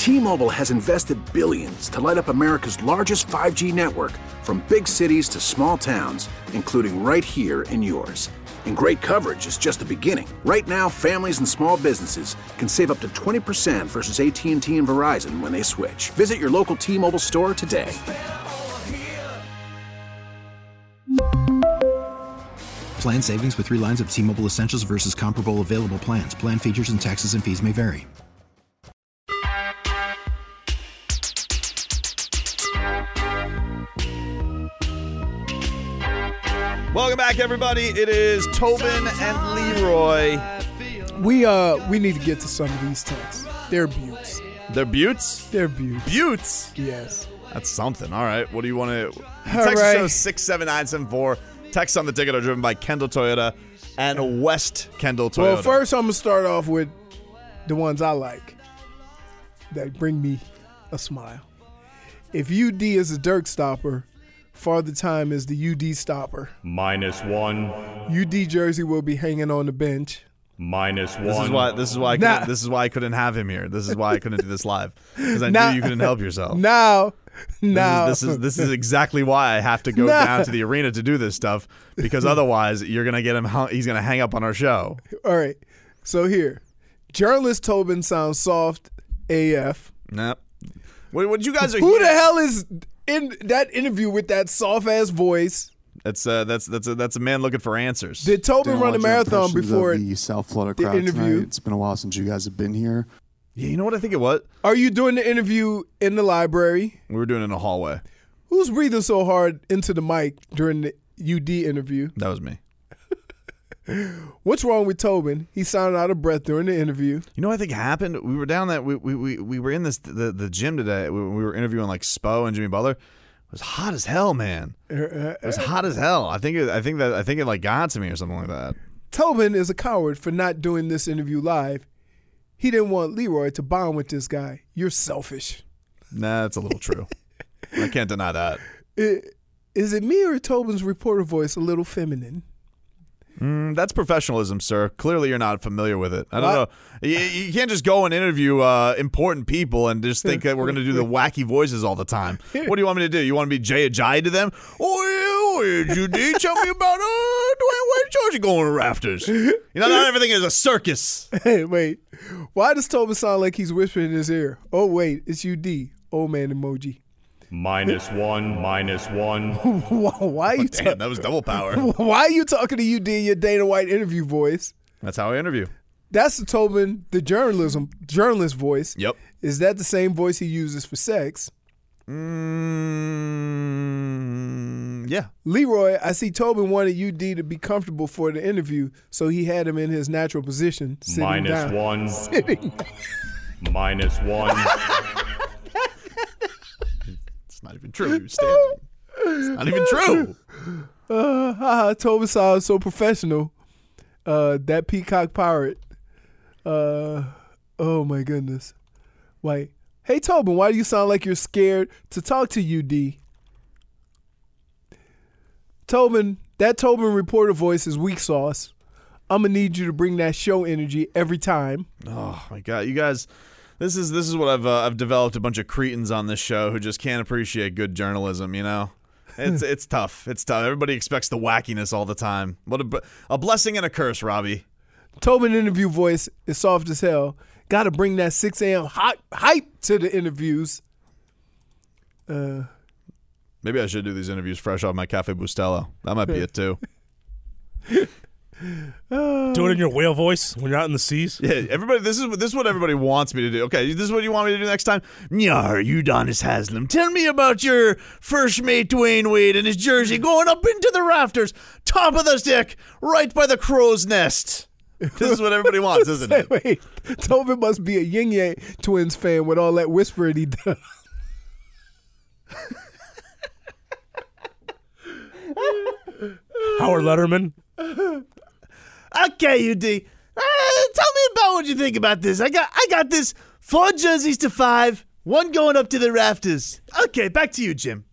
T-Mobile has invested billions to light up America's largest 5G network, from big cities to small towns, including right here in yours. And great coverage is just the beginning. Right now, families and small businesses can save up to 20% versus AT&T and Verizon when they switch. Visit your local T-Mobile store today. Plan savings with 3 lines of T-Mobile Essentials versus comparable available plans. Plan features and taxes and fees may vary. Welcome back, everybody. It is Tobin and Leroy. We need to get to some of these texts. They're buttes. They're buttes? They're buttes. Buttes? Yes. That's something. All right. What do you want to... All Text right. show 67974. Texts on the ticket are driven by Kendall Toyota and West Kendall Toyota. Well, first I'm going to start off with the ones I like that bring me a smile. If UD is a Dirk stopper, Father Time is the UD stopper. -1. UD jersey will be hanging on the bench. -1. This is why I couldn't have him here. This is why I couldn't do this live, because I Now- knew you couldn't help yourself. Now. This is exactly why I have to go down to the arena to do this stuff, because otherwise you're gonna get him. He's gonna hang up on our show. All right. So here, journalist Tobin sounds soft AF. Nah. What you guys are? Who the hell is in that interview with that soft ass voice? That's a man looking for answers. Did Tobin run a marathon before the South Florida the crowd interview? tonight? It's been a while since you guys have been here. Yeah, you know what I think it was? Are you doing the interview in the library? We were doing it in a hallway. Who's breathing so hard into the mic during the UD interview? That was me. What's wrong with Tobin? He sounded out of breath during the interview. You know what I think happened? We were down that we were in the gym today. We were interviewing like Spo and Jimmy Butler. It was hot as hell, man. It was hot as hell. I think it like got to me or something like that. Tobin is a coward for not doing this interview live. He didn't want Leroy to bond with this guy. You're selfish. Nah, that's a little true. I can't deny that. Is it me or Tobin's reporter voice a little feminine? That's professionalism, sir. Clearly, you're not familiar with it. I don't know. You can't just go and interview important people and just think that we're going to do the wacky voices all the time. What do you want me to do? You want to be Jay Ajayi to them? Oh, yeah, Judy, tell me about Dwayne Wade George going to rafters. You know, not everything is a circus. Hey, wait. Why does Tobin sound like he's whispering in his ear? Oh, wait, it's UD. Old man emoji. -1. Why are you Damn, that was double power. Why are you talking to UD in your Dana White interview voice? That's how I interview. That's the Tobin, the journalist voice. Yep. Is that the same voice he uses for sex? Yeah. Leroy, I see Tobin wanted UD to be comfortable for the interview, so he had him in his natural position, sitting down. -1. Sitting. -1. It's not even true. You're standing. It's not even true. Tobin sounds so professional. That peacock pirate. Oh my goodness. Wait. Hey Tobin, why do you sound like you're scared to talk to UD? Tobin, that Tobin reporter voice is weak sauce. I'm gonna need you to bring that show energy every time. Oh my God, you guys. This is what I've developed a bunch of cretins on this show who just can't appreciate good journalism. You know, it's tough. It's tough. Everybody expects the wackiness all the time. What a blessing and a curse, Robbie. Tobin interview voice is soft as hell. Got to bring that 6 a.m. hype to the interviews. Maybe I should do these interviews fresh off my Cafe Bustelo. That might be it too. Do it in your whale voice when you're out in the seas. Yeah, everybody. This is what everybody wants me to do. Okay, this is what you want me to do next time. Nyar, Udonis Haslam, tell me about your first mate Dwayne Wade and his jersey going up into the rafters, top of the stick, right by the crow's nest. This is what everybody wants, isn't it? Wait, Tobin must be a Yin Yang Twins fan with all that whispering he does. Howard Letterman. Okay, UD. Tell me about what you think about this. I got this 4 jerseys to 5, 1 going up to the rafters. Okay, back to you, Jim.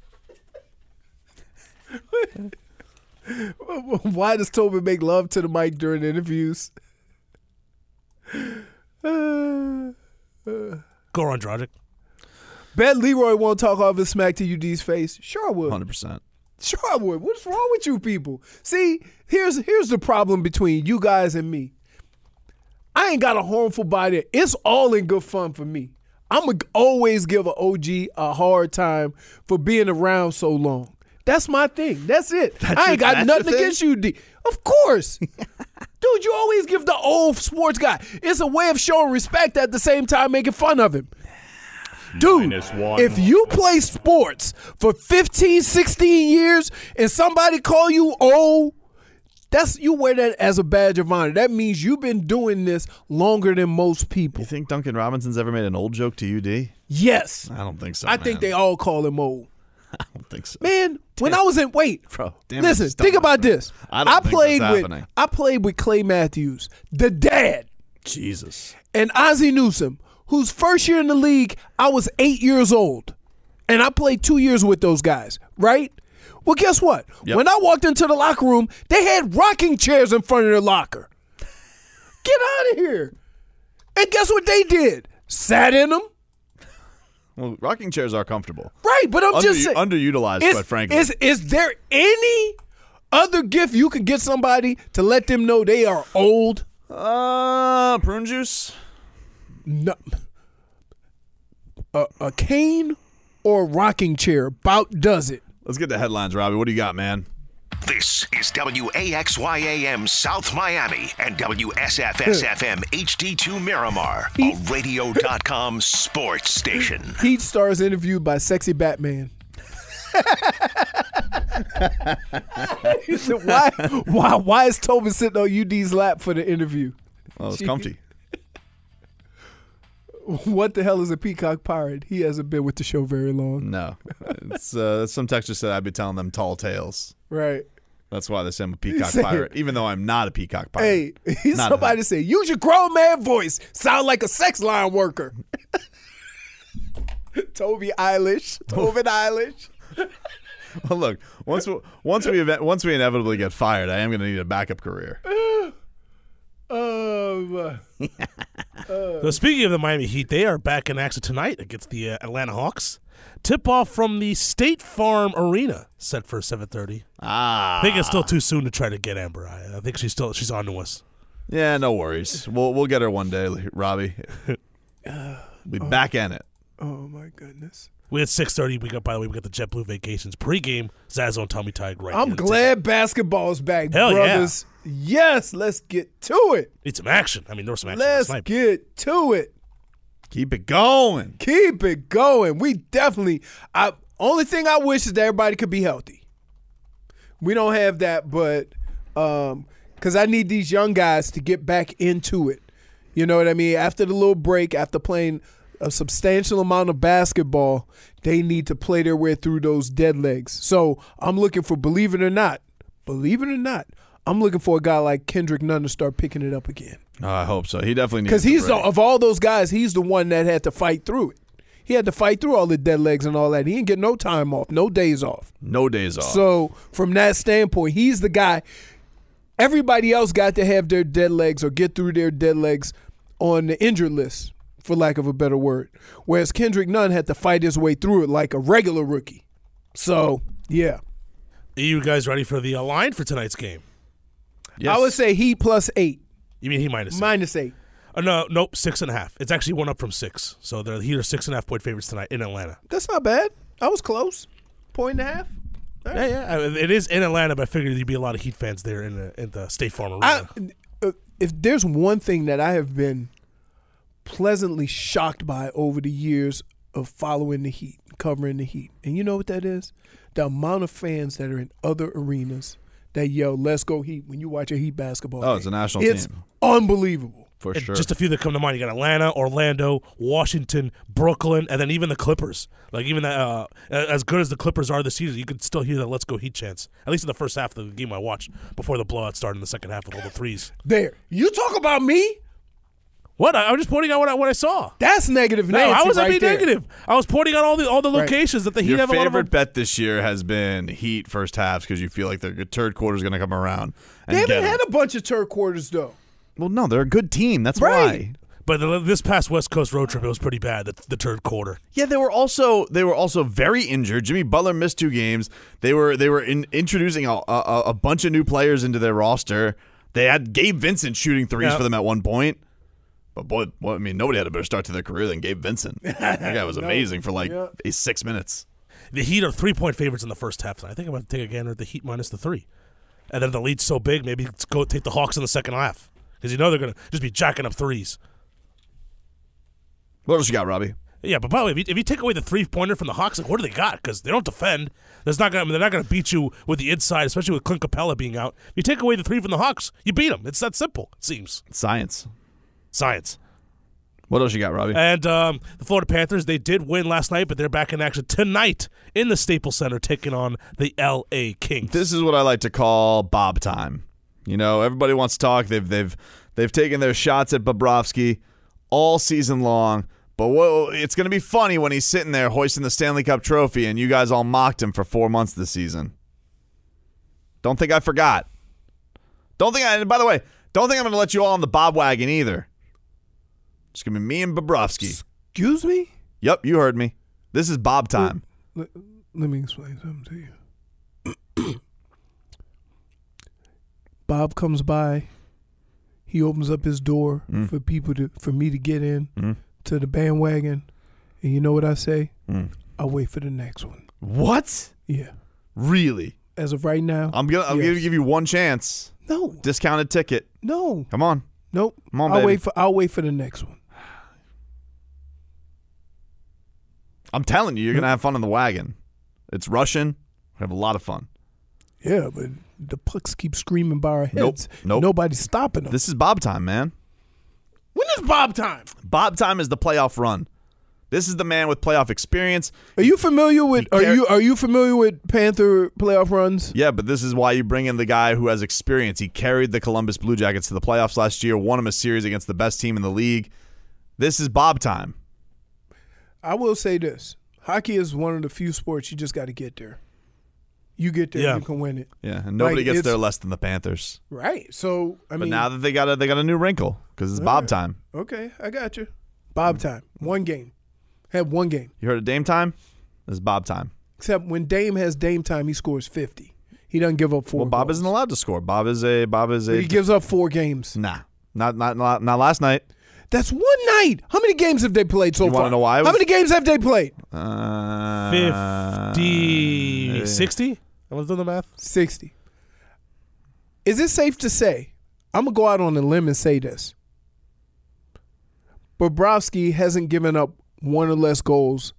Why does Tobin make love to the mic during interviews? Go on, Dragic. Bet Leroy won't talk all of his smack to UD's face. Sure I would. 100%. Sure I would. What's wrong with you people? See, here's the problem between you guys and me. I ain't got a harmful body. It's all in good fun for me. I'm going to always give an OG a hard time for being around so long. That's my thing. That's it. I ain't got nothing against you, D. Of course. Dude, you always give the old sports guy. It's a way of showing respect at the same time making fun of him. Dude, if you play sports for 15, 16 years and somebody call you old, you wear that as a badge of honor. That means you've been doing this longer than most people. You think Duncan Robinson's ever made an old joke to UD? Yes. I don't think so, I think they all call him old. I don't think so. Man, when I was in listen, think about this. I played with Clay Matthews, the dad. Jesus. And Ozzie Newsome, whose first year in the league, I was 8 years old. And I played 2 years with those guys, right? Well, guess what? Yep. When I walked into the locker room, they had rocking chairs in front of their locker. Get out of here. And guess what they did? Sat in them. Well, rocking chairs are comfortable. Right, but I'm just saying. Underutilized, quite frankly. Is there any other gift you could get somebody to let them know they are old? Prune juice? No. A cane or a rocking chair about does it. Let's get the headlines, Robbie. What do you got, man? This is WAXYAM South Miami and WSFS-FM HD2 Miramar, a radio.com sports station. Heat stars interviewed by Sexy Batman. He said, why is Tobin sitting on UD's lap for the interview? Well, it's comfy. What the hell is a peacock pirate? He hasn't been with the show very long. No. It's some texter said I'd be telling them tall tales. Right. That's why they say I'm a peacock pirate, even though I'm not a peacock pirate. Hey, somebody say, use your grown man voice. Sound like a sex line worker. Tobin Eilish. Well, look, once we inevitably get fired, I am going to need a backup career. So speaking of the Miami Heat, they are back in action tonight against the Atlanta Hawks. Tip-off from the State Farm Arena, set for 7:30. I think it's still too soon to try to get Amber. I think she's on to us. Yeah, no worries. We'll get her one day, Robbie. Be back in it. Oh my goodness. We had 6:30. We got the JetBlue Vacations pregame. Zazzo and Tommy Tide right. I'm glad basketball's back, Hell brothers. Yeah. Yes, let's get to it. Need some action. I mean, there was some action. Let's get to it. Keep it going. Keep it going. We definitely. Only thing I wish is that everybody could be healthy. We don't have that, but because I need these young guys to get back into it. You know what I mean? After the little break, after playing a substantial amount of basketball, they need to play their way through those dead legs. So I'm looking for, believe it or not, I'm looking for a guy like Kendrick Nunn to start picking it up again. I hope so. He definitely needs because he's of all those guys, he's the one that had to fight through it. He had to fight through all the dead legs and all that. He didn't get no time off, no days off. No days off. So from that standpoint, he's the guy. Everybody else got to have their dead legs or get through their dead legs on the injured list, for lack of a better word. Whereas Kendrick Nunn had to fight his way through it like a regular rookie. So, yeah. Are you guys ready for the line for tonight's game? Yes. I would say Heat +8. You mean Heat -8? -8. Nope, 6.5. It's actually one up from 6. So the Heat are 6.5-point favorites tonight in Atlanta. That's not bad. I was close. 1.5. Right. Yeah. It is in Atlanta, but I figured there'd be a lot of Heat fans there in the State Farm Arena. If there's one thing that I have been pleasantly shocked by over the years of following the Heat, covering the Heat, and you know what that is? The amount of fans that are in other arenas that yell, "Let's go Heat" when you watch a Heat basketball game. It's a national It's team. Unbelievable. For sure. Just a few that come to mind. You got Atlanta, Orlando, Washington, Brooklyn, and then even the Clippers. Like even that, as good as the Clippers are this season, you could still hear that "Let's go Heat" chants. At least in the first half of the game I watched before the blowout started in the second half with all the threes. There. You talk about me? What? I'm just pointing out what I saw. That's negative Nancy. No, I wasn't being negative. I was pointing out all the locations that the Heat Your have a lot of. favorite bet this year has been Heat first halves because you feel like the third quarter is going to come around. And they haven't had a bunch of third quarters though. Well, no, they're a good team. That's right. why. But this past West Coast road trip, it was pretty bad. The third quarter. Yeah, they were also very injured. Jimmy Butler missed 2 games. They were introducing a bunch of new players into their roster. They had Gabe Vincent shooting threes for them at one point. But boy, I mean, nobody had a better start to their career than Gabe Vincent. That guy was amazing for 6 minutes. The Heat are 3-point favorites in the first half. I think I'm going to take a gander at the Heat minus the 3. And then the lead's so big, maybe let's go take the Hawks in the second half. Because they're going to just be jacking up threes. What else you got, Robbie? Yeah, but by the way, if you take away the 3-pointer from the Hawks, what do they got? Because they don't defend. They're not going to beat you with the inside, especially with Clint Capella being out. If you take away the 3 from the Hawks, you beat them. It's that simple, it seems. Science. What else you got, Robbie? And the Florida Panthers, they did win last night, but they're back in action tonight in the Staples Center taking on the L.A. Kings. This is what I like to call Bob time. You know, everybody wants to talk. They've taken their shots at Bobrovsky all season long. But it's going to be funny when he's sitting there hoisting the Stanley Cup trophy and you guys all mocked him for 4 months this season. Don't think I forgot. By the way, don't think I'm going to let you all on the Bob wagon either. It's going to be me and Bobrovsky. Excuse me? Yep, you heard me. This is Bob time. Let me explain something to you. Bob comes by. He opens up his door for me to get in to the bandwagon. And you know what I say? I'll wait for the next one. What? Yeah. Really? As of right now, I'm gonna give you one chance. No. Discounted ticket. No. Come on. Nope. Come on, baby. I'll wait for the next one. I'm telling you, you're going to have fun in the wagon. It's Russian. We have a lot of fun. Yeah, but the pucks keep screaming by our heads. Nope. Nobody's stopping them. This is Bob time, man. When is Bob time? Bob time is the playoff run. This is the man with playoff experience. Are you familiar with Are you familiar with Panther playoff runs? Yeah, but this is why you bring in the guy who has experience. He carried the Columbus Blue Jackets to the playoffs last year, won him a series against the best team in the league. This is Bob time. I will say this. Hockey is one of the few sports you just got to get there. You get there, you can win it. Yeah, and nobody gets there less than the Panthers. Right. So, but now that they got a new wrinkle because it's Bob time. Okay, I got you. Bob time. One game. Have one game. You heard of Dame time? This is Bob time. Except when Dame has Dame time, he scores 50. He doesn't give up 4 Well, Bob goals. isn't allowed to score. Bob is a. But he gives up 4 games. Nah, not last night. That's one night. How many games have they played so far? You want to know why? How many games have they played? 50, 60? I was doing the math. 60. Is it safe to say, I'm going to go out on a limb and say this. Bobrovsky hasn't given up 1 or less goals.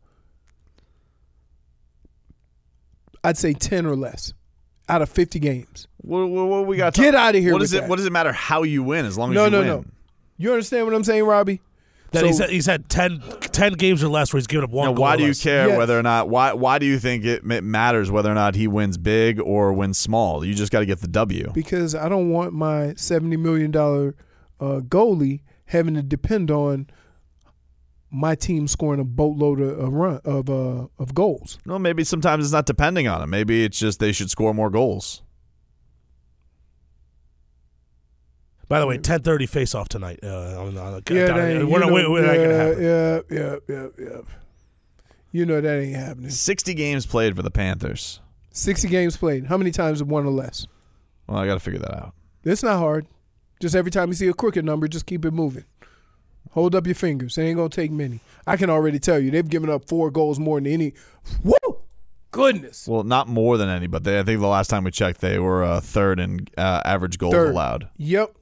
I'd say 10 or less out of 50 games. What we got? Get out of here. What does it matter how you win as long as you win? No. You understand what I'm saying, Robbie? That he's had 10 games or less where he's given up 1 goal. Why do you less. care whether or not? Why do you think it matters whether or not he wins big or wins small? You just got to get the W. Because I don't want my $70 million goalie having to depend on my team scoring a boatload of goals. Well, maybe sometimes it's not depending on him. Maybe it's just they should score more goals. By the way, 10:30 face-off tonight. Yeah. You know that ain't happening. 60 games played for the Panthers. 60 games played. How many times have 1 or less? Well, I got to figure that out. It's not hard. Just every time you see a crooked number, just keep it moving. Hold up your fingers. It ain't going to take many. I can already tell you, they've given up 4 goals more than any. Woo! Goodness. Well, not more than any, but I think the last time we checked, they were third in average goals allowed. Yep.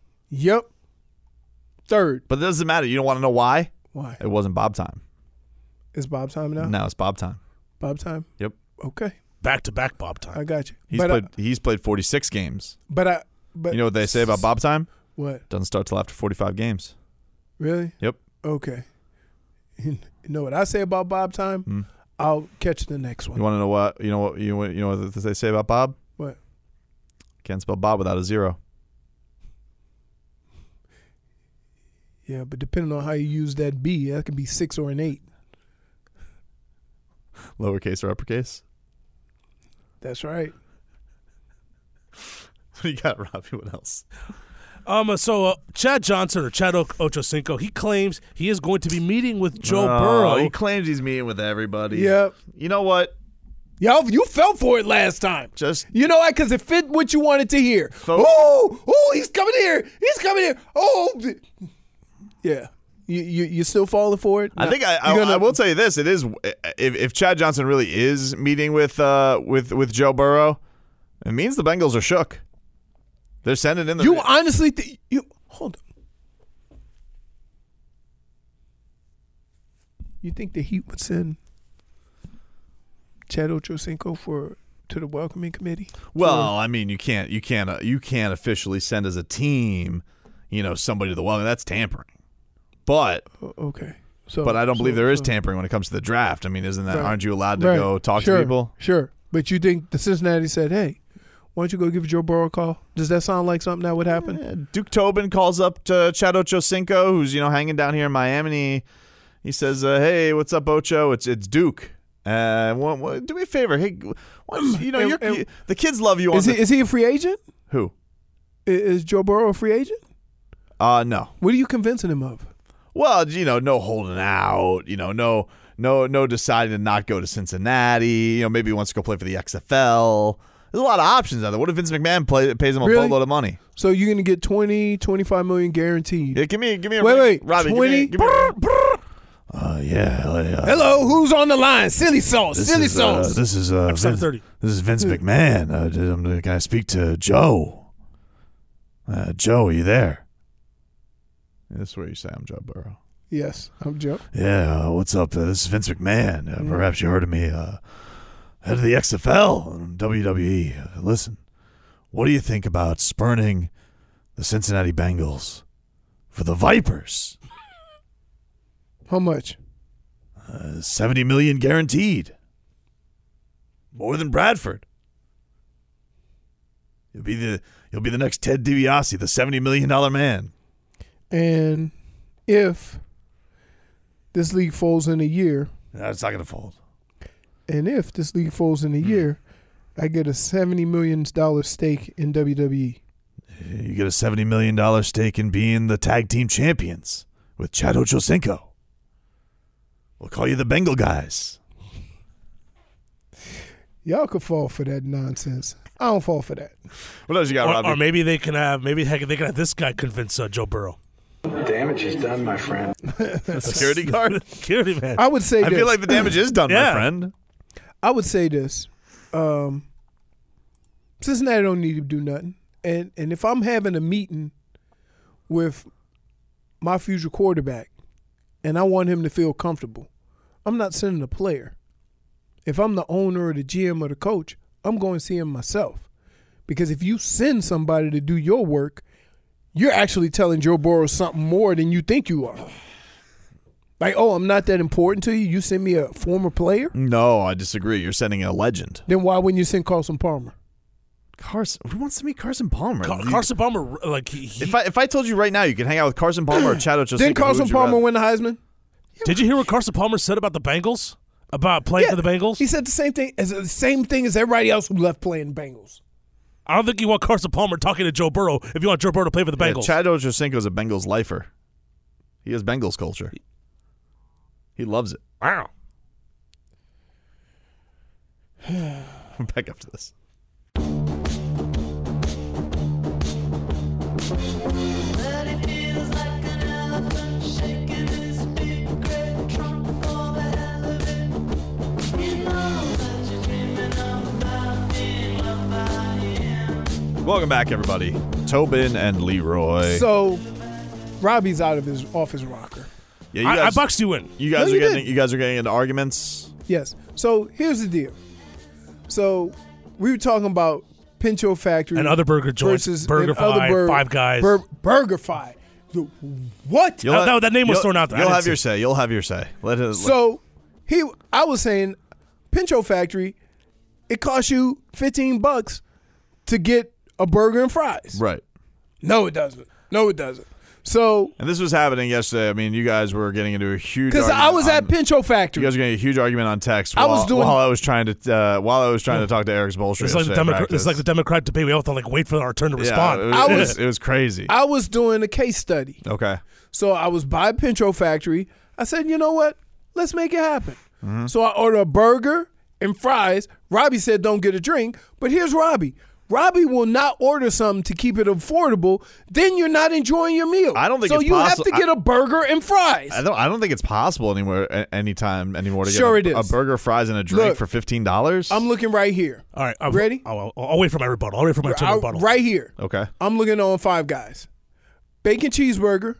Third. But it doesn't matter. You don't want to know why? Why? It wasn't Bob time. It's Bob time now? No, it's Bob time. Bob time? Yep. Okay. Back-to-back Bob time. I got you. He's played 46 games. But you know what they say about Bob time? What? Doesn't start till after 45 games. Really? Yep. Okay. You know what I say about Bob time? I'll catch the next one. You want to know what? You know what they say about Bob? What? Can't spell Bob without a 0. Yeah, but depending on how you use that B, that could be 6 or an 8. Lowercase or uppercase? That's right. What do you got, Robbie? What else? Chad Johnson or Chad Ochocinco, he claims he is going to be meeting with Joe Burrow. He claims he's meeting with everybody. Yep. You know what? Yo, you fell for it last time. You know what? Because it fit what you wanted to hear. He's coming here. He's coming here. Yeah. You still falling for it? I think I will tell you this. It is if Chad Johnson really is meeting with Joe Burrow, it means the Bengals are shook. They're sending in the. You honestly think hold on. You think the Heat would send Chad Ochocinco to the welcoming committee? Well, I mean, you can't officially send as a team, somebody to the welcome. That's tampering. But okay. But I don't believe there is tampering when it comes to the draft. I mean, isn't that? Right. Aren't you allowed to go talk to people? Sure. But you think the Cincinnati said, "Hey, why don't you go give Joe Burrow a call?" Does that sound like something that would happen? Yeah, Duke Tobin calls up to Chad Ochocinco, who's hanging down here in Miami. He says, "Hey, what's up, Ocho? It's Duke. Do me a favor. Hey, the kids love you. Is he a free agent? Who? Is Joe Burrow a free agent? No. What are you convincing him of? Well, no holding out. No deciding to not go to Cincinnati. Maybe he wants to go play for the XFL. There's a lot of options out there. What if Vince McMahon pays him a boatload of money? So you're going to get $20-25 million guaranteed. Yeah, give me a wait, Robbie, 20. Give me Hello, who's on the line? Silly sauce. This is Vince McMahon. Can I speak to Joe? Joe, are you there? This is where you say I'm Joe Burrow. Yes, I'm Joe. Yeah, what's up? This is Vince McMahon. Perhaps you heard of me. Head of the XFL and WWE. Listen, what do you think about spurning the Cincinnati Bengals for the Vipers? How much? $70 million guaranteed. More than Bradford. You'll be the next Ted DiBiase, the $70 million man. And if this league folds in a year, it's not going to fold. And if this league folds in a year, I get a $70 million stake in WWE. You get a $70 million stake in being the tag team champions with Chad Ochocinco. We'll call you the Bengal guys. Y'all could fall for that nonsense. I don't fall for that. What else you got, Robbie? Or maybe they can have this guy convince Joe Burrow. Damage is done, my friend. Security guard? Security man. I would say I feel like the damage is done, my friend. I would say this. Cincinnati don't need to do nothing. And if I'm having a meeting with my future quarterback and I want him to feel comfortable, I'm not sending a player. If I'm the owner or the GM or the coach, I'm going to see him myself. Because if you send somebody to do your work, you're actually telling Joe Burrow something more than you think you are. Like, I'm not that important to you? You send me a former player? No, I disagree. You're sending a legend. Then why wouldn't you send Carson Palmer? Who wants to meet Carson Palmer? Carson Palmer, if I told you right now you can hang out with Carson Palmer or Chad Ochocinco, didn't Carson Palmer win the Heisman? Did you hear what Carson Palmer said about the Bengals? About playing for the Bengals? He said the same thing as everybody else who left playing the Bengals. I don't think you want Carson Palmer talking to Joe Burrow if you want Joe Burrow to play for the Bengals. Chad Ochocinco is a Bengals lifer. He has Bengals culture. He loves it. Wow. Back up to this. Welcome back, everybody. Tobin and Leroy. So, Robbie's off his rocker. Yeah, you guys, I boxed you in. You guys are getting into arguments. Yes. So here's the deal. So we were talking about Pincho Factory and other burger joints, BurgerFi, Five Guys, BurgerFi. What? That name was thrown out there. You'll have your say. You'll have your say. I was saying, Pincho Factory, it costs you $15 to get a burger and fries. Right. No, it doesn't. So, and this was happening yesterday. I mean, you guys were getting into a huge because I was at Pincho Factory. You guys were getting a huge argument on text. I while, was doing while I was trying to talk to Eric's bullshit. It's like the Democrat debate. We all have to wait for our turn to respond. It was crazy. I was doing a case study. Okay. So I was by Pincho Factory. I said, you know what? Let's make it happen. Mm-hmm. So I ordered a burger and fries. Robbie said don't get a drink. But here's Robbie. Robbie will not order something to keep it affordable. Then you're not enjoying your meal. I don't think so. It's you possible. have to get a burger and fries. I don't think it's possible anytime anymore to sure get it is. a burger, fries, and a drink for $15. I'm looking right here. All right, ready? I'll wait for my rebuttal. I'll wait for my turn rebuttal. Right here. Okay. I'm looking on Five Guys. Bacon cheeseburger.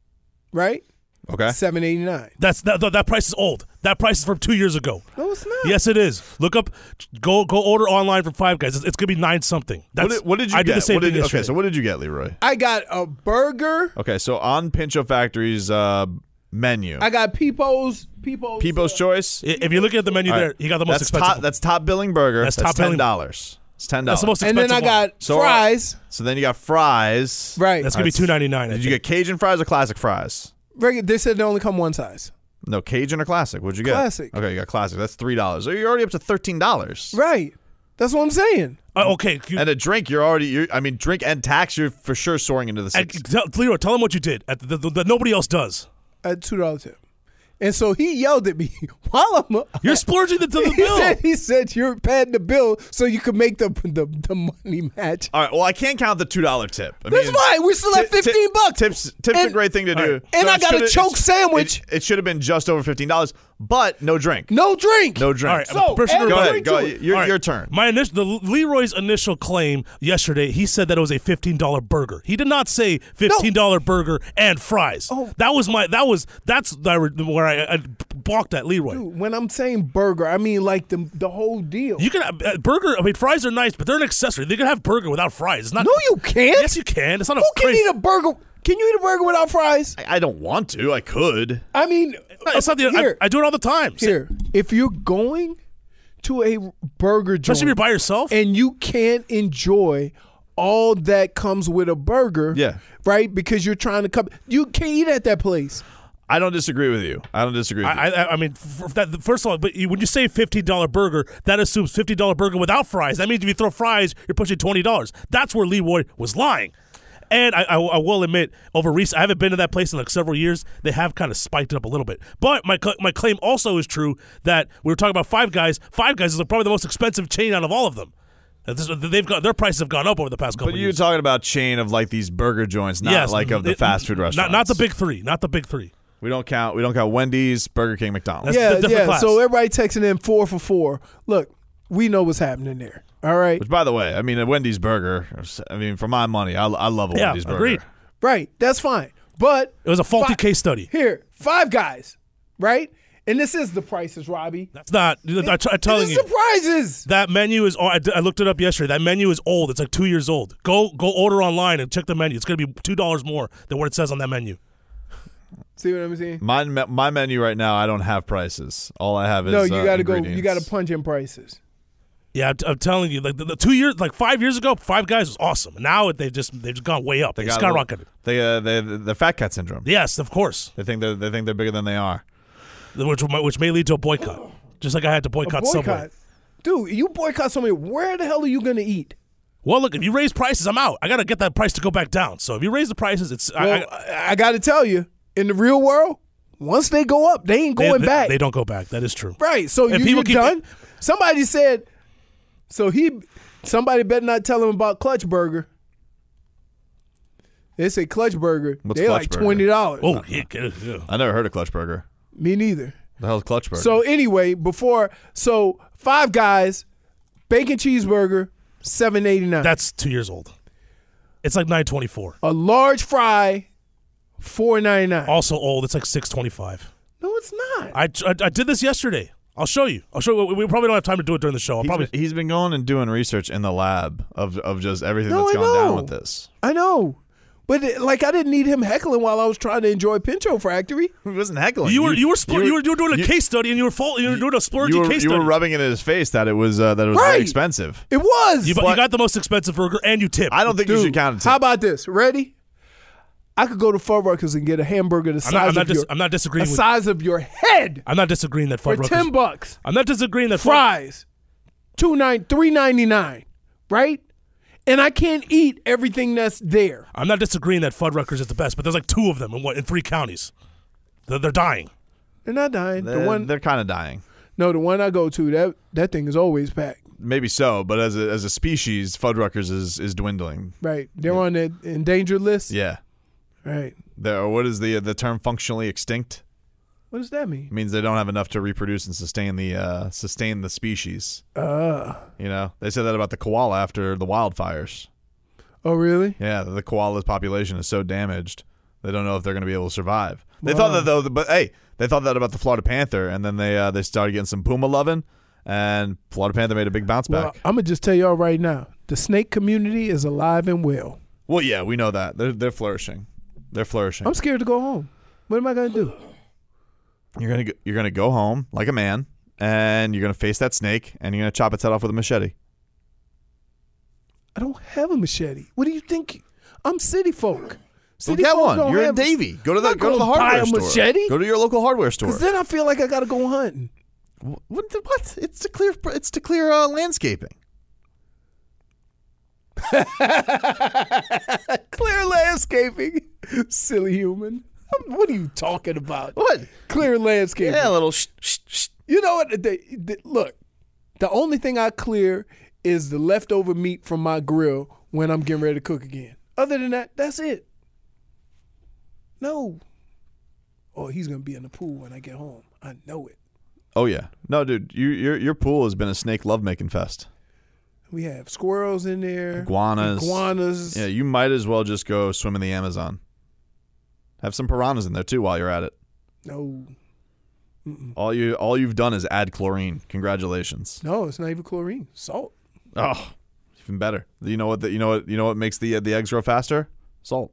Right. Okay. $7.89. That price is old. That price is from 2 years ago. No, it's not. Yes, it is. Look up. Go order online from Five Guys. It's gonna be $9 something. What did you get? I did the same thing yesterday. Okay, so what did you get, Leroy? I got a burger. Okay, so on Pincho Factory's menu, I got People's Choice. If you're looking at the menu there, you got the most expensive. That's top billing burger. That's $10. billing. It's $10. That's the most and expensive. then I got So, fries. So then you got fries. Right. That's gonna be $2.99. Did you get Cajun fries or classic fries? They said they only come one size. No, Cajun or classic? What'd you get? Classic. Okay, you got classic. That's $3. So you're already up to $13. Right. That's what I'm saying. Okay. And a drink, drink and tax, you're for sure soaring into the $6. Leroy, tell him what you did that nobody else does. At $2 tip. And so he yelled at me while I'm. You're splurging the bill. He said you're paying the bill so you can make the money match. All right. Well, I can't count the $2 tip. That's fine. We're still at $15. Tips a great thing to do. Right. And I got a choke sandwich. It should have been just over $15, but no drink. No drink. No drink. All right. So, go ahead. Your turn. Leroy's initial claim yesterday, he said that it was a $15 burger. He did not say $15 burger and fries. Oh. That's where I balked at Leroy. Dude, when I'm saying burger, I mean like the whole deal. You can have burger. I mean, fries are nice, but they're an accessory. They can have burger without fries. It's not. No, you can't. Yes, you can. It's not. Who can eat a burger? Can you eat a burger without fries? I don't want to. I could. I mean, it's not the. I do it all the time. Here, if you're going to a burger joint, especially if you're by yourself, and you can't enjoy all that comes with a burger, right? Because you're trying to you can't eat at that place. I don't disagree with you. I mean, first of all, but when you say $15 burger, that assumes $15 burger without fries. That means if you throw fries, you're pushing $20. That's where Leroy was lying. And I will admit, I haven't been to that place in like several years. They have kind of spiked it up a little bit. But my claim also is true that we were talking about Five Guys. Five Guys is probably the most expensive chain out of all of them. Their prices have gone up over the past couple of years. But you're talking about chain of like these burger joints, not of the fast food restaurants. Not the big three. Not the big three. We don't count Wendy's, Burger King, McDonald's. That's the different class. So everybody texting in 4 for $4. Look, we know what's happening there. All right. Which, by the way, I mean a Wendy's burger. I mean, for my money, I love a Wendy's burger. Agreed. Right. That's fine. But it was a faulty case study. Here, Five Guys, right? And this is the prices, Robbie. That's not. I'm telling you. Surprises. That menu is. I looked it up yesterday. That menu is old. It's like 2 years old. Go order online and check the menu. It's going to be $2 more than what it says on that menu. See what I'm saying? My menu right now, I don't have prices. All I have is you got to go. ingredients. You got to punch in prices. Yeah, I'm telling you, like the 2 years, like 5 years ago, Five Guys was awesome. Now they've just gone way up. They skyrocketed. The fat cat syndrome. Yes, of course. They think they're bigger than they are, which may lead to a boycott. Just like I had to boycott Subway. Dude, you boycott Subway. Where the hell are you going to eat? Well, look, if you raise prices, I'm out. I got to get that price to go back down. So if you raise the prices, it's. Well, I got to tell you. In the real world, once they go up, they ain't going back. They don't go back. That is true. Right. So you're done. Somebody said, somebody better not tell him about Clutch Burger. They say Clutch Burger. What's they Clutch like Burger? $20. Oh, yeah. I never heard of Clutch Burger. Me neither. The hell is Clutch Burger? So anyway, Five Guys, bacon cheeseburger, $7.89. That's 2 years old. It's like $9.24. A large fry, $4.99. Also old. It's like $6.25. No, it's not. I did this yesterday. I'll show you. We probably don't have time to do it during the show. He's been going and doing research in the lab of just everything that's gone down with this. I know. But I didn't need him heckling while I was trying to enjoy Pincho Factory. He wasn't heckling. You were doing a case study, and you were doing a splurgy case study. You were rubbing it in his face that it was very expensive. It was. You got the most expensive burger, and you tipped. I don't think you should count it. How about this? Ready? I could go to Fuddruckers and get a hamburger the size I'm not disagreeing. The size of your head. I'm not disagreeing that Fuddruckers for $10. I'm not disagreeing that fries, $3.99, right? And I can't eat everything that's there. I'm not disagreeing that Fuddruckers is the best, but there's like 2 of them in 3 counties. They're dying. They're not dying. They're kind of dying. No, the one I go to, that thing is always packed. Maybe so, but as a species, Fuddruckers is dwindling. Right. They're on the endangered list? Yeah. Right. What is the term functionally extinct? What does that mean? It means they don't have enough to reproduce and sustain the species. They said that about the koala after the wildfires. Oh, really? Yeah, the koala's population is so damaged they don't know if they're going to be able to survive. They thought that though, but hey, they thought that about the Florida panther, and then they started getting some puma loving, and Florida panther made a big bounce back. I'm gonna just tell y'all right now, the snake community is alive and well. Well, yeah, we know that they're flourishing. They're flourishing. I'm scared to go home. What am I gonna do? You're gonna go home like a man, and you're gonna face that snake, and you're gonna chop its head off with a machete. I don't have a machete. What do you think? I'm city folk. City get folk one. You're in Davie. Go to the hardware store. Machete? Go to your local hardware store. Because then I feel like I gotta go hunting. What? It's to clear landscaping. Clear landscaping. Silly human. What are you talking about? What? Clear landscaping. Yeah, a little shh. You know what? Look, the only thing I clear is the leftover meat from my grill when I'm getting ready to cook again. Other than that, that's it. No. Oh, he's going to be in the pool when I get home. I know it. Oh, yeah. No, dude, your pool has been a snake lovemaking fest. We have squirrels in there. Iguanas. Yeah, you might as well just go swim in the Amazon. Have some piranhas in there, too, while you're at it. No. Mm-mm. All you've done is add chlorine. Congratulations. No, it's not even chlorine. Salt. Oh, even better. You know what makes the eggs grow faster? Salt.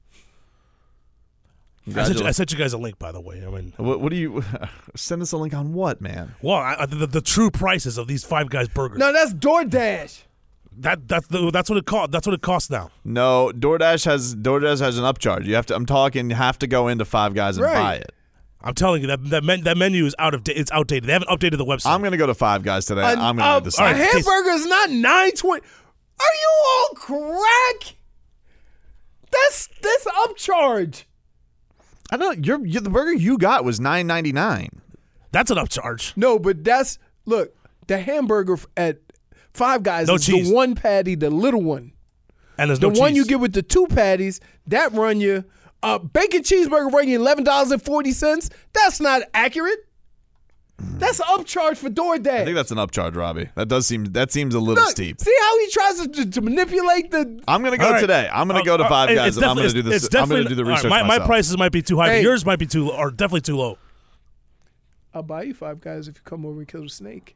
I sent you guys a link, by the way. I mean, what do you send us a link on? What, man? Well, the true prices of these Five Guys burgers. No, that's DoorDash. That's what it costs. That's what it costs now. No, DoorDash has an upcharge. You have to go into Five Guys and buy it. I'm telling you that menu is it's outdated. They haven't updated the website. I'm gonna go to Five Guys today. I'm gonna do the same. A hamburger is not $9.20. Are you all crack? That's upcharge. I don't know. The burger you got was $9.99. That's an upcharge. No, but look, the hamburger at Five Guys is cheese. The one patty, the little one. And there's no cheese. The one you get with the 2 patties, that run you, bacon cheeseburger run you $11.40. That's not accurate. That's an upcharge for DoorDash. I think that's an upcharge, Robbie. That seems a little steep. See how he tries to manipulate the. I'm gonna go today. I'm gonna go to Five Guys and I'm gonna do this. I'm gonna do the research myself. My prices might be too high, but yours might be definitely too low. I'll buy you Five Guys if you come over and kill the snake.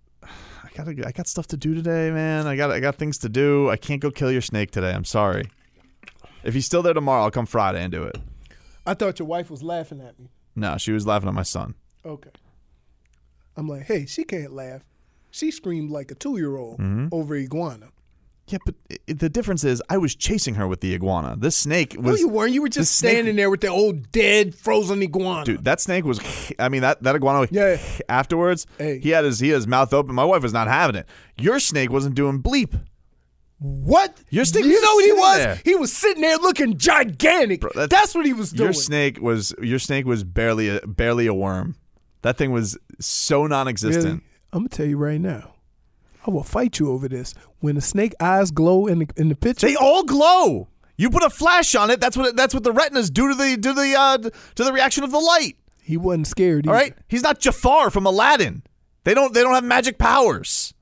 I got stuff to do today, man. I got things to do. I can't go kill your snake today. I'm sorry. If he's still there tomorrow, I'll come Friday and do it. I thought your wife was laughing at me. No, she was laughing at my son. Okay. I'm like, hey, she can't laugh. She screamed like a 2-year-old over iguana. Yeah, but the difference is I was chasing her with the iguana. This snake was... No, you weren't. You were just standing there with the old dead frozen iguana. Dude, that snake was... I mean, that iguana... Yeah. Afterwards, he had his mouth open. My wife was not having it. Your snake wasn't doing bleep. What? Your snake you know what he was? There. He was sitting there looking gigantic. Bro, that's what he was doing. Your snake was barely a worm. That thing was so non-existent. Really? I'm gonna tell you right now. I will fight you over this. When the snake eyes glow in the picture, they all glow. You put a flash on it. That's what the retinas do to the reaction of the light. He wasn't scared. All right, he's not Jafar from Aladdin. They don't have magic powers.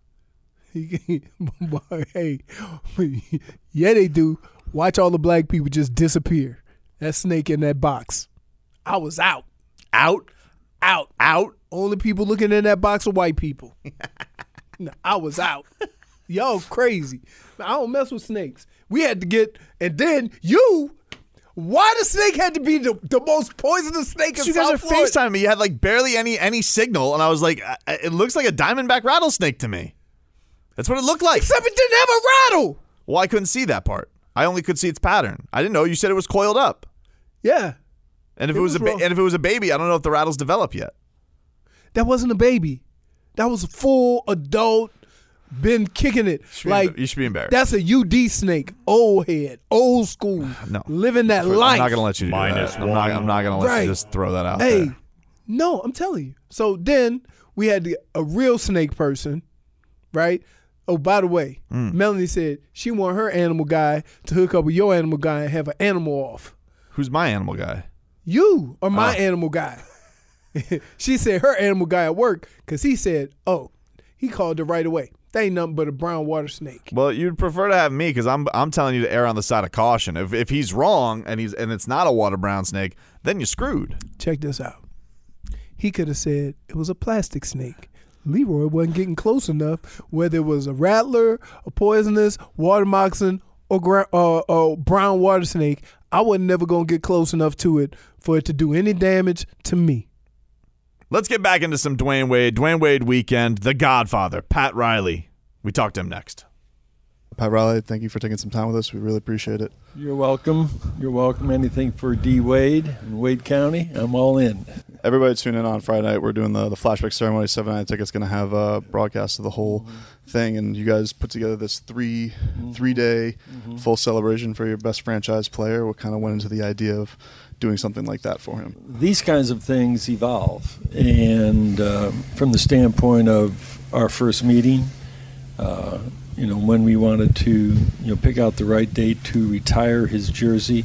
Hey, yeah, they do. Watch all the black people just disappear. That snake in that box. I was out. Out. Only people looking in that box are white people. No, I was out. Y'all crazy. I don't mess with snakes. We had to get, and then why the snake had to be the most poisonous snake in South Florida? You guys are FaceTiming me. You had like barely any signal, and I was like, it looks like a diamondback rattlesnake to me. That's what it looked like. Except it didn't have a rattle. Well, I couldn't see that part. I only could see its pattern. I didn't know. You said it was coiled up. Yeah. And if it was a baby, I don't know if the rattles develop yet. That wasn't a baby. That was a full adult, been kicking it. You should be embarrassed. That's a UD snake, old head, old school, living that life. I'm not gonna let you do that. I'm not gonna let you just throw that out there. No, I'm telling you. So then we had a real snake person, right? Oh, by the way, Melanie said she want her animal guy to hook up with your animal guy and have an animal off. Who's my animal guy? You are my animal guy. She said her animal guy at work because he said, he called it right away. That ain't nothing but a brown water snake. Well, you'd prefer to have me because I'm telling you to err on the side of caution. If he's wrong and it's not a water brown snake, then you're screwed. Check this out. He could have said it was a plastic snake. Leroy wasn't getting close enough, whether it was a rattler, a poisonous, water moccasin, or brown water snake. I wasn't never going to get close enough to it for it to do any damage to me. Let's get back into some Dwayne Wade. Dwayne Wade weekend, the Godfather, Pat Riley. We talk to him next. Pat Riley, thank you for taking some time with us. We really appreciate it. You're welcome. You're welcome. Anything for D. Wade in Wade County, I'm all in. Everybody tune in on Friday night. We're doing the flashback ceremony. 7 Tickets going to have a broadcast of the whole thing, and you guys put together this three-day full celebration for your best franchise player. What kind of went into the idea of doing something like that for him? These kinds of things evolve, and from the standpoint of our first meeting, when we wanted to pick out the right date to retire his jersey,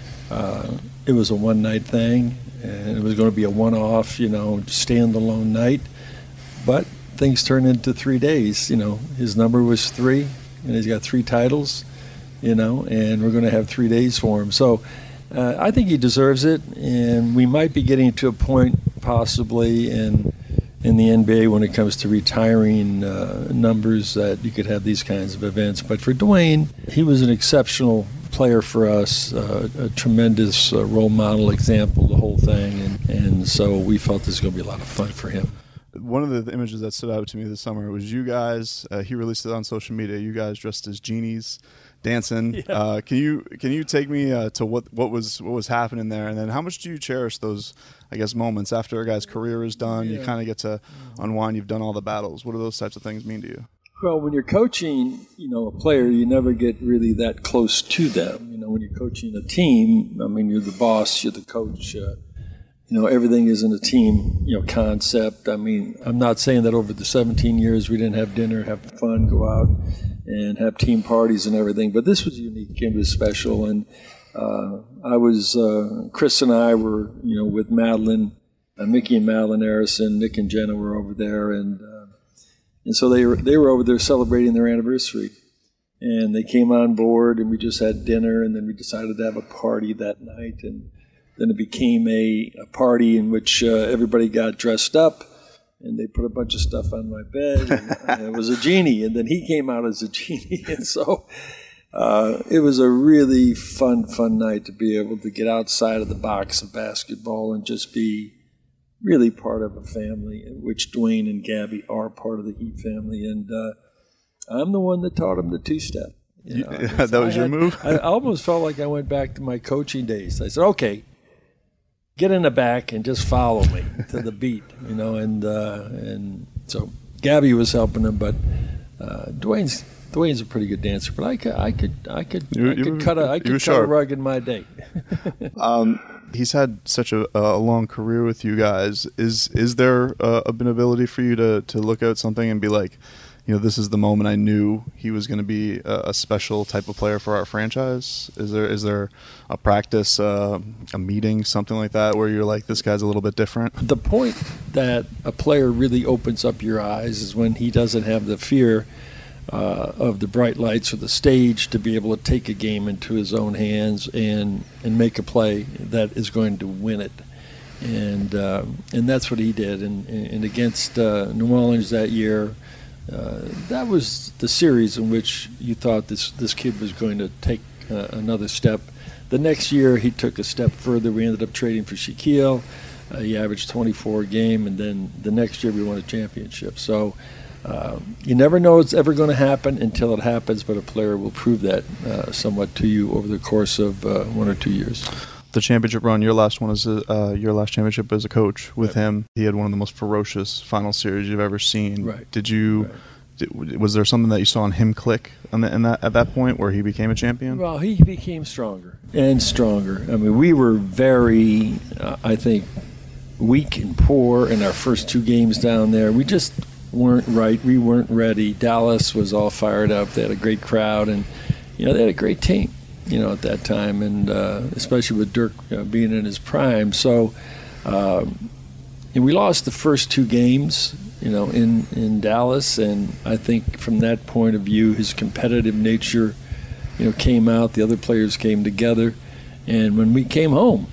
it was a one-night thing, and it was going to be a one-off, standalone night. But things turned into 3 days. His number was 3, and he's got 3 titles, and we're going to have 3 days for him. So I think he deserves it, and we might be getting to a point possibly in the NBA when it comes to retiring numbers that you could have these kinds of events. But for Dwayne, he was an exceptional player for us, a tremendous role model example, the whole thing, and so we felt this was going to be a lot of fun for him. One of the images that stood out to me this summer was you guys. He released it on social media. You guys dressed as genies, dancing. Yeah. Can you take me to what was happening there, and then how much do you cherish those, I guess, moments after a guy's career is done? Yeah. You kind of get to unwind. You've done all the battles. What do those types of things mean to you? Well, when you're coaching, a player, you never get really that close to them. When you're coaching a team, you're the boss, you're the coach. Everything isn't a team, concept. I'm not saying that over the 17 years we didn't have dinner, have fun, go out and have team parties and everything. But this was unique. It was special. And Chris and I were, with Madeline, Mickey and Madeline Harrison, Nick and Jenna were over there. And so they were over there celebrating their anniversary. And they came on board, and we just had dinner, and then we decided to have a party that night. And then it became a party in which everybody got dressed up, and they put a bunch of stuff on my bed. And it was a genie, and then he came out as a genie. And so it was a really fun night to be able to get outside of the box of basketball and just be really part of a family, which Dwayne and Gabby are part of the Heat family. And I'm the one that taught him the two-step. That was your move? I almost felt like I went back to my coaching days. I said, okay, get in the back and just follow me to the beat, and so Gabby was helping him, but Dwayne's a pretty good dancer, but I could cut a rug in my day. He's had such a long career with you guys. Is there an ability for you to look at something and be like, this is the moment I knew he was going to be a special type of player for our franchise? Is there a practice, a meeting, something like that, where you're like, this guy's a little bit different? The point that a player really opens up your eyes is when he doesn't have the fear of the bright lights or the stage to be able to take a game into his own hands and make a play that is going to win it. And that's what he did. And against New Orleans that year, that was the series in which you thought this kid was going to take another step. The next year, he took a step further. We ended up trading for Shaquille. He averaged 24 a game, and then the next year we won a championship. So you never know it's ever going to happen until it happens, but a player will prove that somewhat to you over the course of 1 or 2 years. the championship run, your last one is your last championship as a coach with him. He had one of the most ferocious final series you've ever seen. Right. Did you? Was there something that you saw in him click at that point where he became a champion? Well, he became stronger and stronger. I mean, we were very, I think, weak and poor in our first 2 games down there. We just weren't right. We weren't ready. Dallas was all fired up. They had a great crowd, and they had a great team, at that time, and especially with Dirk being in his prime. So, and we lost the first 2 games. In Dallas, and I think from that point of view, his competitive nature, came out. The other players came together, and when we came home,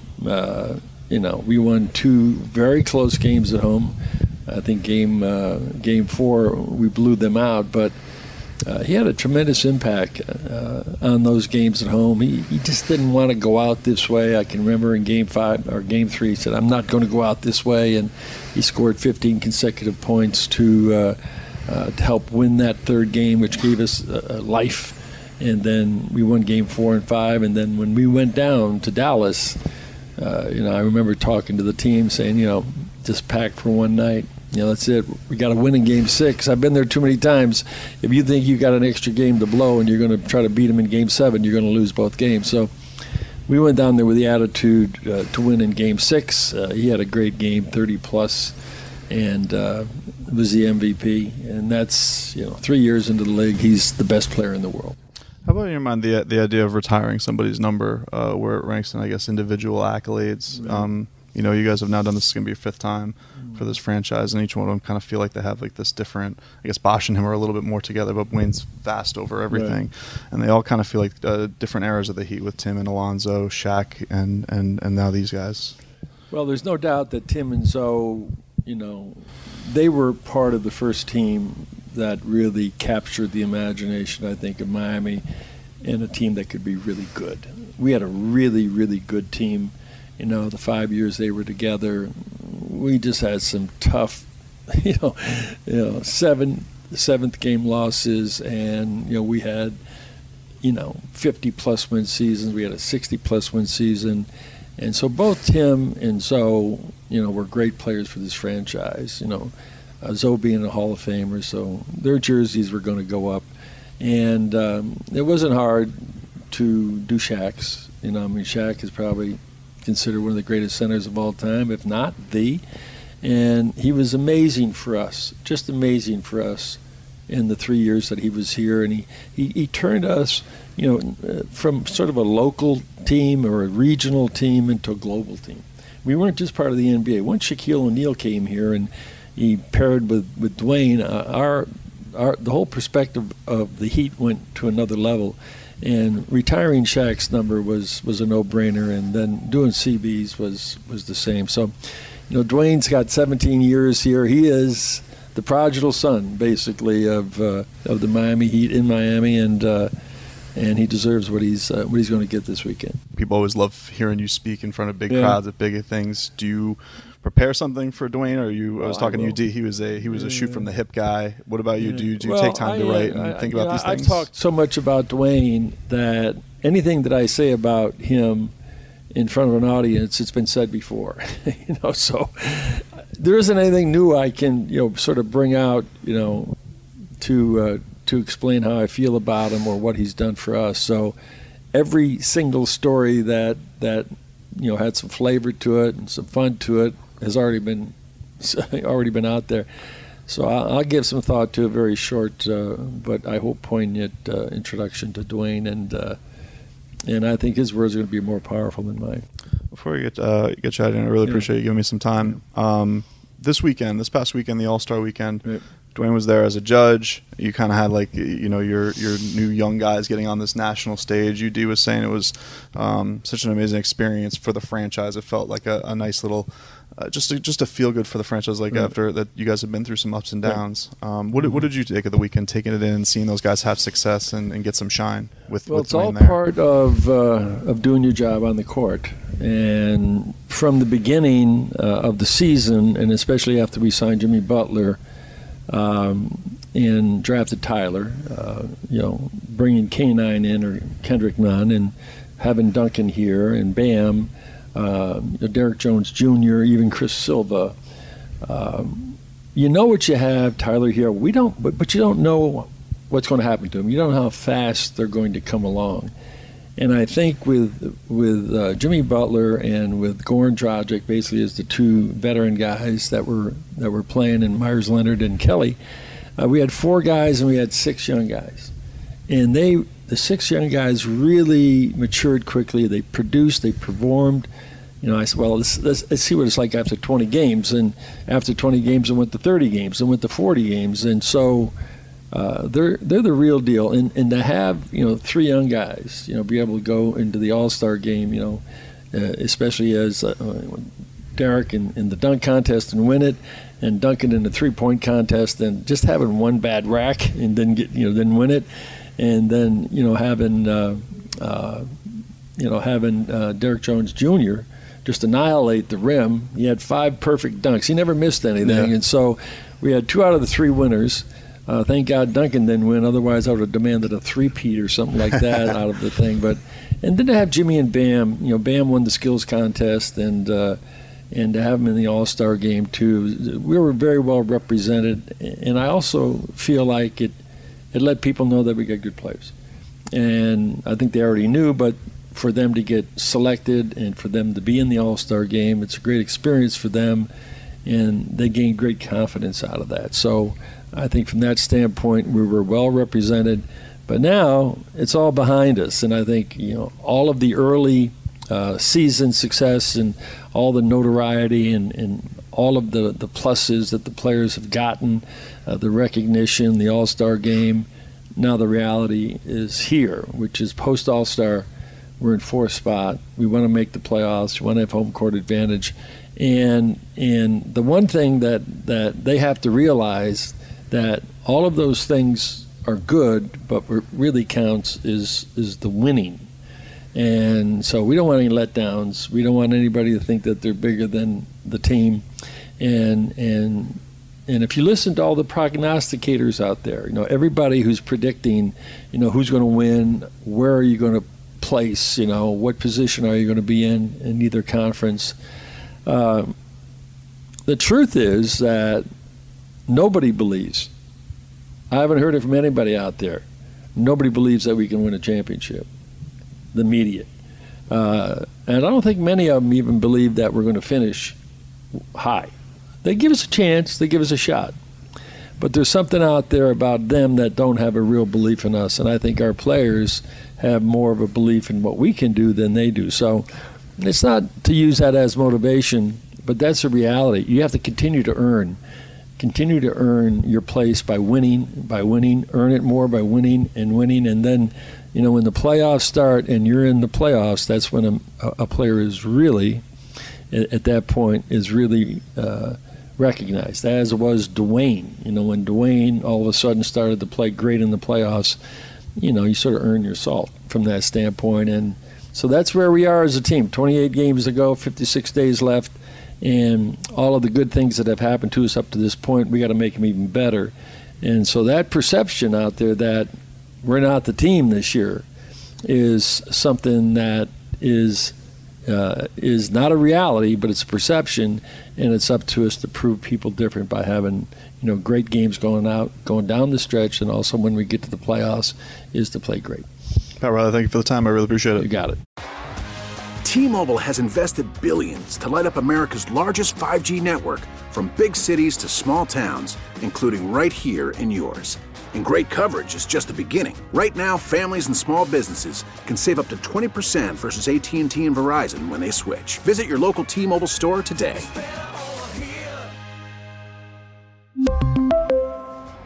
we won 2 very close games at home. I think game 4 we blew them out, but he had a tremendous impact on those games at home. He just didn't want to go out this way. I can remember in game 5 or game 3, he said, "I'm not going to go out this way," and he scored 15 consecutive points to help win that 3rd game, which gave us life. And then we won game 4 and 5. And then when we went down to Dallas, I remember talking to the team saying, just pack for one night. That's it. We got to win in game 6. I've been there too many times. If you think you got an extra game to blow and you're going to try to beat them in game 7, you're going to lose both games. So we went down there with the attitude to win in game 6. He had a great game, 30-plus, and was the MVP. And that's, 3 years into the league, he's the best player in the world. How about in your mind the idea of retiring somebody's number where it ranks in, I guess, individual accolades? Right. You guys have now done this. It's going to be your 5th time for this franchise, and each one of them kind of feel like they have like this different. I guess Bosh and him are a little bit more together, but Wayne's vast over everything, right. And they all kind of feel like different eras of the Heat with Tim and Alonzo, Shaq, and now these guys. Well, there's no doubt that Tim and Zoe, they were part of the first team that really captured the imagination, I think, of Miami, and a team that could be really good. We had a really, really good team. The 5 years they were together, we just had some tough, seventh game losses, and we had, 50-plus win seasons. We had a 60-plus win season, and so both Tim and Zoe, were great players for this franchise. Zoe being a Hall of Famer, so their jerseys were going to go up, and it wasn't hard to do Shaq's. Shaq is probably considered one of the greatest centers of all time, if not the. And he was amazing for us, just amazing for us in the 3 years that he was here. And he turned us, from sort of a local team or a regional team into a global team. We weren't just part of the NBA. Once Shaquille O'Neal came here and he paired with Dwayne, the whole perspective of the Heat went to another level. And retiring Shaq's number was a no-brainer, and then doing CB's was the same. So, Dwayne's got 17 years here. He is the prodigal son, basically, of the Miami Heat in Miami, and he deserves what he's going to get this weekend. People always love hearing you speak in front of big crowds at big things. Do you prepare something for Dwayne, or I was talking to you, D. He was a shoot from the hip guy. What about you? Do you take time to write and think about these things? I've talked so much about Dwayne that anything that I say about him in front of an audience, it's been said before. So there isn't anything new I can sort of bring out to explain how I feel about him or what he's done for us. So every single story that had some flavor to it and some fun to it has already been out there. So I'll give some thought to a very short, but I hope poignant introduction to Dwayne, and I think his words are going to be more powerful than mine. Before we get chatting, I really appreciate you giving me some time. This past weekend, the All-Star weekend, right. Dwayne was there as a judge. You kind of had your new young guys getting on this national stage. UD was saying it was such an amazing experience for the franchise. It felt like a nice little, just a feel good for the franchise. After that, you guys have been through some ups and downs. What did you take of the weekend, taking it in and seeing those guys have success and get some shine with? Well, with it's all there? part of doing your job on the court. And from the beginning of the season, and especially after we signed Jimmy Butler. And drafted Tyler, bringing K9 in or Kendrick Nunn, and having Duncan here and Bam, Derek Jones Jr., even Chris Silva. You know what you have, Tyler Hero. We don't, but you don't know what's going to happen to them. You don't know how fast they're going to come along. And I think with Jimmy Butler and with Goran Dragic, basically as the two veteran guys that were playing, and Myers Leonard and Kelly, we had 4 guys and we had 6 young guys, and the 6 young guys really matured quickly. They produced, they performed. You know, I said, well, let's see what it's like after 20 games. And after 20 games, I went to 30 games, and went to 40 games. And so they're the real deal. And to have, 3 young guys, be able to go into the All-Star game, especially as Derek in the dunk contest and win it, and Duncan in the three-point contest, and just having one bad rack and then then win it, and then having Derek Jones Jr. just annihilate the rim. He had 5 perfect dunks. He never missed anything. Yeah. And so we had 2 out of the 3 winners. Thank God Duncan didn't win. Otherwise, I would have demanded a 3-peat or something like that out of the thing. And then to have Jimmy and Bam, Bam won the skills contest, and to have him in the All-Star game too. We were very well represented, and I also feel like it let people know that we got good players. And I think they already knew, but for them to get selected and for them to be in the All-Star game, it's a great experience for them, and they gained great confidence out of that. So I think from that standpoint, we were well represented. But now it's all behind us, and I think all of the early season success and all the notoriety and all of the pluses that the players have gotten, the recognition, the All-Star game. Now the reality is here, which is post-All-Star. We're in 4th spot. We want to make the playoffs. We want to have home court advantage. And the one thing that they have to realize, that all of those things are good, but what really counts is the winning. And so we don't want any letdowns. We don't want anybody to think that they're bigger than the team. And if you listen to all the prognosticators out there, everybody who's predicting, who's going to win, where are you going to place, what position are you going to be in either conference. The truth is that nobody believes. I haven't heard it from anybody out there. Nobody believes that we can win a championship. The media. And I don't think many of them even believe that we're going to finish high. They give us a chance. They give us a shot. But there's something out there about them that don't have a real belief in us. And I think our players have more of a belief in what we can do than they do. So it's not to use that as motivation, but that's a reality. You have to continue to earn your place by winning, earn it more by winning, and then, when the playoffs start and you're in the playoffs, that's when a player is really, at that point, is really recognized, as was Dwayne. When Dwayne all of a sudden started to play great in the playoffs, you sort of earn your salt from that standpoint. And so that's where we are as a team. 28 games to go, 56 days left. And all of the good things that have happened to us up to this point, we got to make them even better. And so that perception out there that we're not the team this year is something that is not a reality, but it's a perception, and it's up to us to prove people different by having great games going down the stretch, and also when we get to the playoffs is to play great. Pat Riley, thank you for the time. I really appreciate it. You got it. T-Mobile has invested billions to light up America's largest 5G network, from big cities to small towns, including right here in yours. And great coverage is just the beginning. Right now, families and small businesses can save up to 20% versus AT&T and Verizon when they switch. Visit your local T-Mobile store today.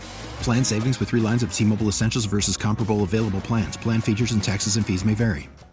Plan savings with 3 lines of T-Mobile Essentials versus comparable available plans. Plan features and taxes and fees may vary.